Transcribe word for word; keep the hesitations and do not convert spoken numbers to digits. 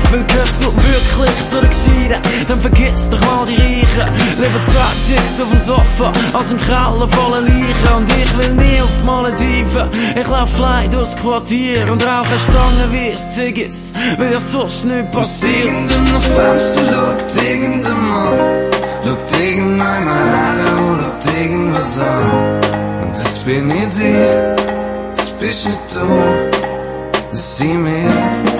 Weil gehörst du wirklich zu den Gescheiten, dann vergiss doch mal die Reichen. Lieber zwei Chicks auf dem Sofa, als ein Keller voller Leichen. Und ich will nie auf Malediven, ich lauf fly durchs Quartier und rauche Stangen wie es Ziggis, weil ja sonst nichts passiert. Aus irgendeinem Fenster schaut irgendein Mann, schaut irgendeiner her und schaut irgendwas an. Und das bin ich dir, das bist nicht du, das sind wir.